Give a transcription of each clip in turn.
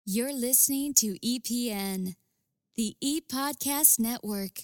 You're listening to EPN, the ePodcast Network.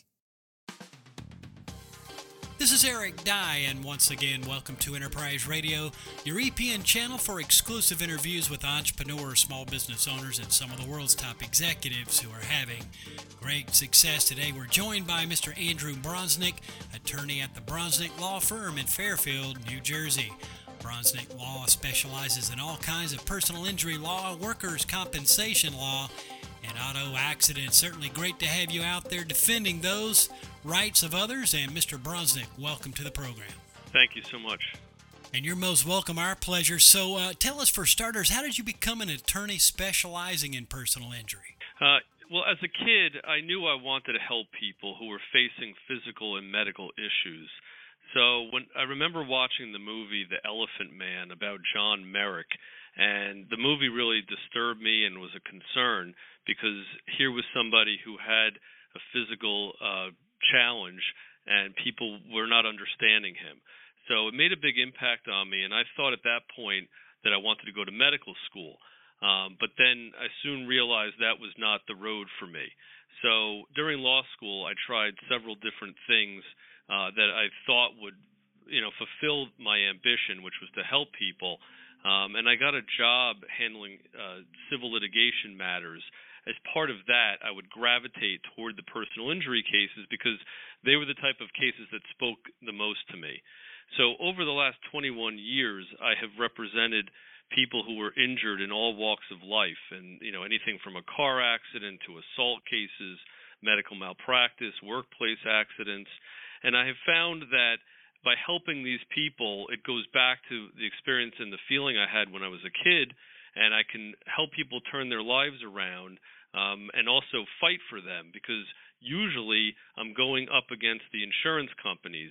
This is Eric Dye, and once again, welcome to Enterprise Radio, your EPN channel for exclusive interviews with entrepreneurs, small business owners, and some of the world's top executives who are having great success. Today, we're joined by Mr. Andrew Bronsnick, attorney at the Bronsnick Law Firm in Fairfield, New Jersey. Bronsnick Law specializes in all kinds of personal injury law, workers' compensation law, and auto accidents. Certainly great to have you out there defending those rights of others. And Mr. Bronsnick, welcome to the program. Thank you so much. And you're most welcome, our pleasure. So tell us, for starters, how did you become an attorney specializing in personal injury? Well, as a kid, I knew I wanted to help people who were facing physical and medical issues. So when I remember watching the movie The Elephant Man about John Merrick, and the movie really disturbed me and was a concern because here was somebody who had a physical challenge and people were not understanding him. So it made a big impact on me, and I thought at that point that I wanted to go to medical school. But then I soon realized that was not the road for me. So during law school, I tried several different things that I thought would, fulfill my ambition, which was to help people. And I got a job handling civil litigation matters. As part of that, I would gravitate toward the personal injury cases because they were the type of cases that spoke the most to me. So over the last 21 years, I have represented people who were injured in all walks of life, and anything from a car accident to assault cases, medical malpractice, workplace accidents. And I have found that by helping these people, it goes back to the experience and the feeling I had when I was a kid, and I can help people turn their lives around and also fight for them, because usually I'm going up against the insurance companies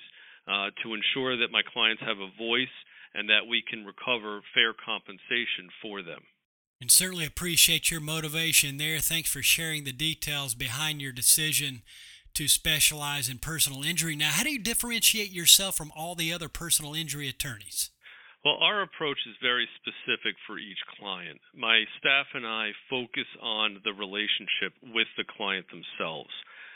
to ensure that my clients have a voice and that we can recover fair compensation for them. And certainly appreciate your motivation there. Thanks for sharing the details behind your decision to specialize in personal injury. Now, how do you differentiate yourself from all the other personal injury attorneys? Well, our approach is very specific for each client. My staff and I focus on the relationship with the client themselves.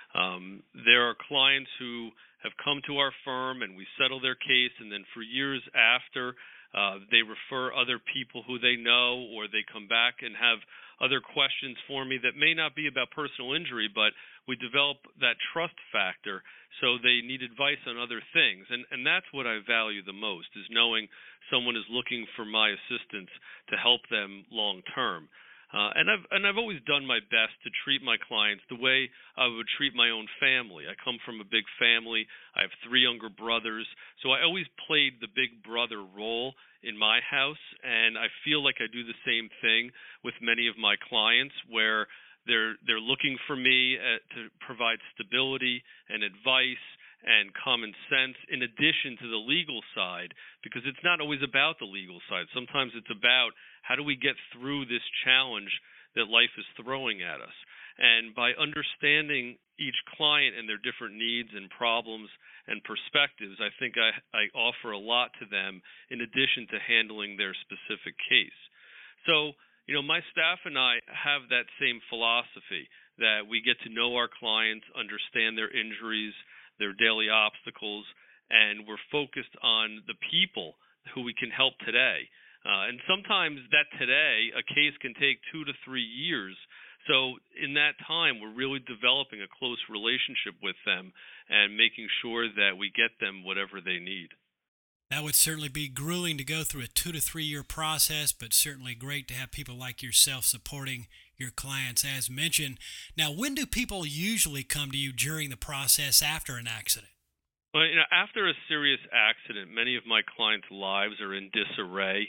There are clients who have come to our firm and we settle their case, and then for years after, they refer other people who they know, or they come back and have other questions for me that may not be about personal injury, but we develop that trust factor, so they need advice on other things. And that's what I value the most, is knowing someone is looking for my assistance to help them long term. And I've always done my best to treat my clients the way I would treat my own family. I come from a big family. I have 3 younger brothers, so I always played the big brother role in my house, and I feel like I do the same thing with many of my clients, where they're looking for me to provide stability and advice and common sense in addition to the legal side, because it's not always about the legal side. Sometimes it's about how do we get through this challenge that life is throwing at us. And by understanding each client and their different needs and problems and perspectives, I think I offer a lot to them in addition to handling their specific case. So, my staff and I have that same philosophy, that we get to know our clients, understand their injuries, their daily obstacles, and we're focused on the people who we can help today. And sometimes that today, a case can take 2 to 3 years. So in that time, we're really developing a close relationship with them and making sure that we get them whatever they need. That would certainly be grueling to go through a 2 to 3 year process, but certainly great to have people like yourself supporting your clients, as mentioned. Now, when do people usually come to you during the process after an accident? Well, after a serious accident, many of my clients' lives are in disarray.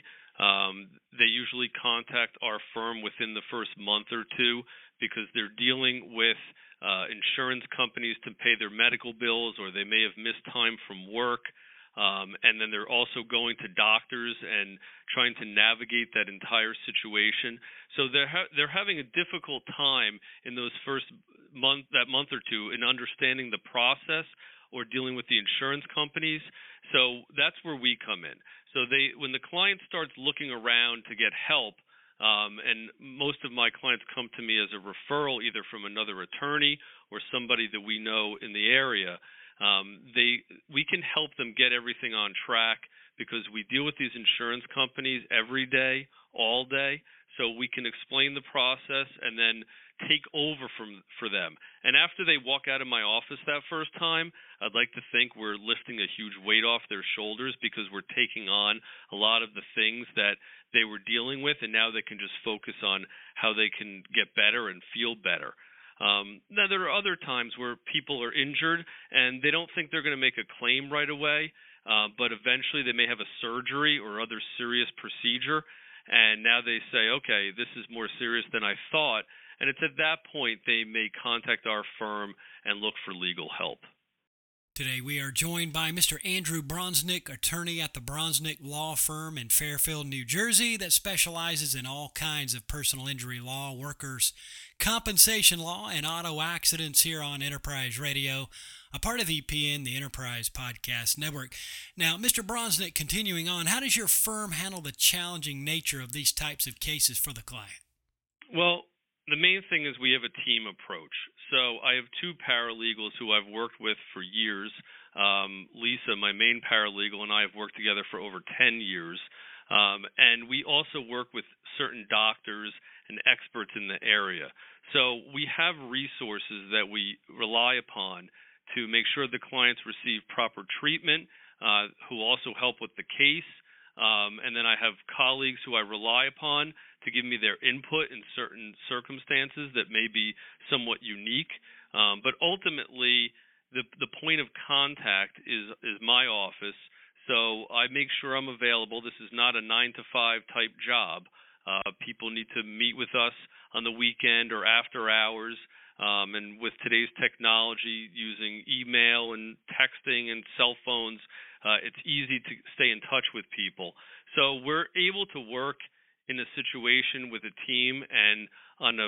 They usually contact our firm within the first month or two because they're dealing with insurance companies to pay their medical bills, or they may have missed time from work. And then they're also going to doctors and trying to navigate that entire situation. So they're having a difficult time in those first month or two in understanding the process or dealing with the insurance companies. So that's where we come in. So when the client starts looking around to get help, And most of my clients come to me as a referral, either from another attorney or somebody that we know in the area. We can help them get everything on track because we deal with these insurance companies every day, all day. So we can explain the process and then take over for them. And after they walk out of my office that first time, I'd like to think we're lifting a huge weight off their shoulders because we're taking on a lot of the things that they were dealing with, and now they can just focus on how they can get better and feel better. Now, there are other times where people are injured and they don't think they're going to make a claim right away, but eventually they may have a surgery or other serious procedure, and now they say, okay, this is more serious than I thought. And it's at that point they may contact our firm and look for legal help. Today we are joined by Mr. Andrew Bronsnick, attorney at the Bronsnick Law Firm in Fairfield, New Jersey, that specializes in all kinds of personal injury law, workers' compensation law, and auto accidents here on Enterprise Radio, a part of EPN, the Enterprise Podcast Network. Now, Mr. Bronsnick, continuing on, how does your firm handle the challenging nature of these types of cases for the client? Well, the main thing is we have a team approach. So I have two paralegals who I've worked with for years. Lisa, my main paralegal, and I have worked together for over 10 years. And we also work with certain doctors and experts in the area. So we have resources that we rely upon to make sure the clients receive proper treatment, who also help with the case. And then I have colleagues who I rely upon to give me their input in certain circumstances that may be somewhat unique. But ultimately, the point of contact is my office. So I make sure I'm available. This is not a 9-to-5 type job. People need to meet with us on the weekend or after hours. And with today's technology, using email and texting and cell phones, it's easy to stay in touch with people. So we're able to work in a situation with a team and on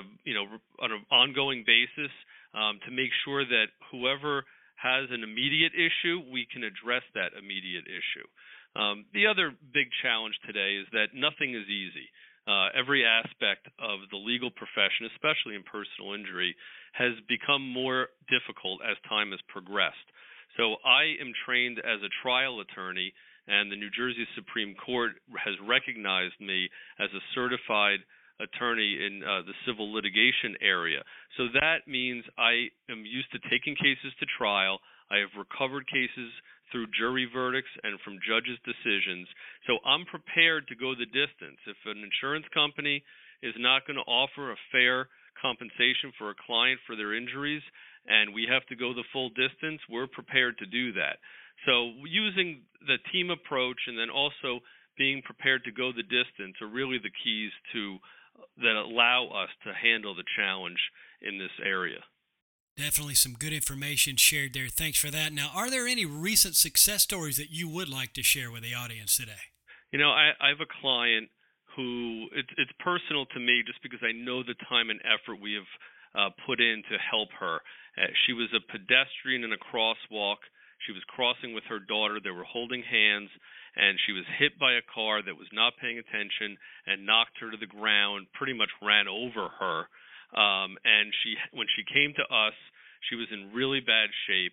an ongoing basis to make sure that whoever has an immediate issue, we can address that immediate issue. The other big challenge today is that nothing is easy. Every aspect of the legal profession, especially in personal injury, has become more difficult as time has progressed. So I am trained as a trial attorney, and the New Jersey Supreme Court has recognized me as a certified attorney in the civil litigation area. So that means I am used to taking cases to trial. I have recovered cases through jury verdicts and from judges' decisions. So I'm prepared to go the distance. If an insurance company is not going to offer a fair compensation for a client for their injuries and we have to go the full distance, we're prepared to do that. So using the team approach and then also being prepared to go the distance are really the keys that allow us to handle the challenge in this area. Definitely some good information shared there. Thanks for that. Now, are there any recent success stories that you would like to share with the audience today? I have a client who it's personal to me just because I know the time and effort we have put in to help her. She was a pedestrian in a crosswalk. She was crossing with her daughter. They were holding hands, and she was hit by a car that was not paying attention and knocked her to the ground, pretty much ran over her. And when she came to us, she was in really bad shape.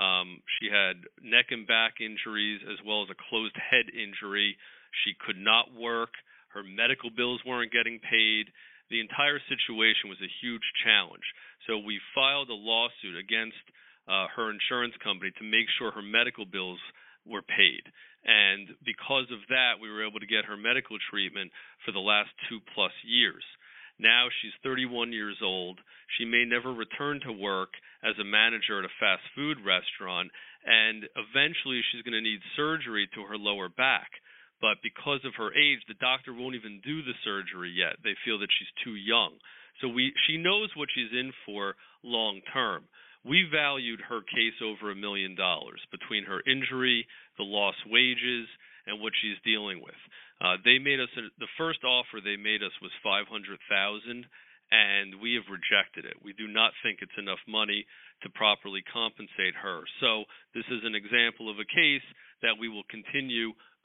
She had neck and back injuries as well as a closed head injury. She could not work. Her medical bills weren't getting paid. The entire situation was a huge challenge. So we filed a lawsuit against her insurance company to make sure her medical bills were paid. And because of that, we were able to get her medical treatment for the last 2+ years. Now she's 31 years old. She may never return to work as a manager at a fast food restaurant, and eventually she's going to need surgery to her lower back. But because of her age, the doctor won't even do the surgery yet. They feel that she's too young. So she knows what she's in for long term. We valued her case over $1 million between her injury, the lost wages, and what she's dealing with. They made us the first offer they made us was $500,000, and we have rejected it. We do not think it's enough money to properly compensate her. So this is an example of a case that we will continue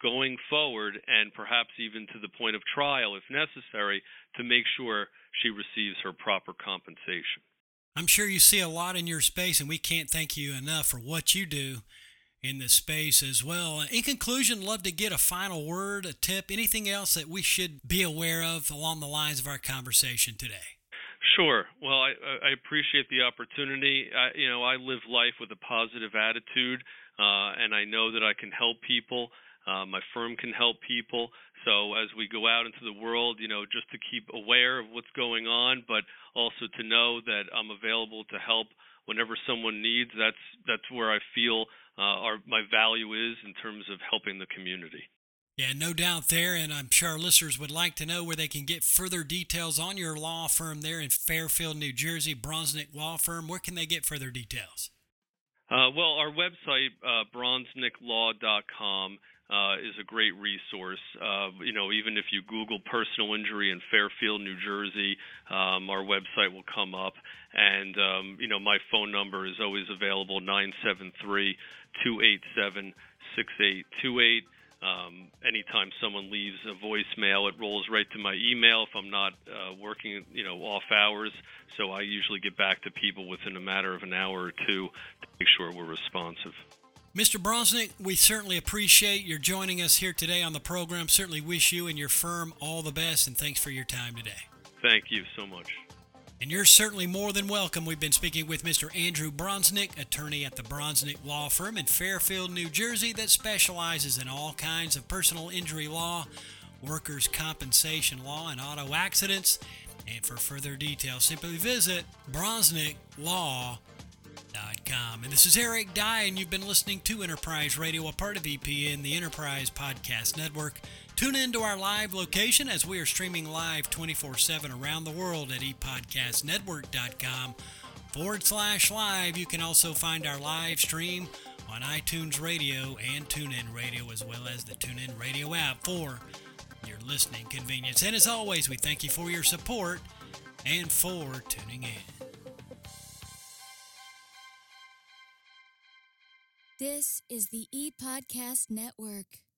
going forward, and perhaps even to the point of trial if necessary, to make sure she receives her proper compensation. I'm sure you see a lot in your space, and we can't thank you enough for what you do in the space as well. In conclusion, love to get a final word, a tip, anything else that we should be aware of along the lines of our conversation today. Sure. Well, I appreciate the opportunity. I live life with a positive attitude, and I know that I can help people. My firm can help people. So as we go out into the world, just to keep aware of what's going on, but also to know that I'm available to help whenever someone needs. That's where I feel my value is in terms of helping the community. Yeah, no doubt there, and I'm sure our listeners would like to know where they can get further details on your law firm there in Fairfield, New Jersey, Bronsnick Law Firm. Where can they get further details? Well, our website, bronsnicklaw.com, is a great resource. Even if you Google personal injury in Fairfield, New Jersey, our website will come up. And, my phone number is always available, 973-287-6828. Anytime someone leaves a voicemail, it rolls right to my email if I'm not working, off hours. So I usually get back to people within a matter of an hour or two to make sure we're responsive. Mr. Bronsnick, we certainly appreciate your joining us here today on the program. Certainly wish you and your firm all the best, and thanks for your time today. Thank you so much. And you're certainly more than welcome. We've been speaking with Mr. Andrew Bronsnick, attorney at the Bronsnick Law Firm in Fairfield, New Jersey, that specializes in all kinds of personal injury law, workers' compensation law, and auto accidents. And for further details, simply visit bronsnicklaw.com. And this is Eric Dye, and you've been listening to Enterprise Radio, a part of EPN, the Enterprise Podcast Network. Tune in to our live location as we are streaming live 24/7 around the world at epodcastnetwork.com/live. You can also find our live stream on iTunes Radio and TuneIn Radio, as well as the TuneIn Radio app for your listening convenience. And as always, we thank you for your support and for tuning in. This is the ePodcast Network.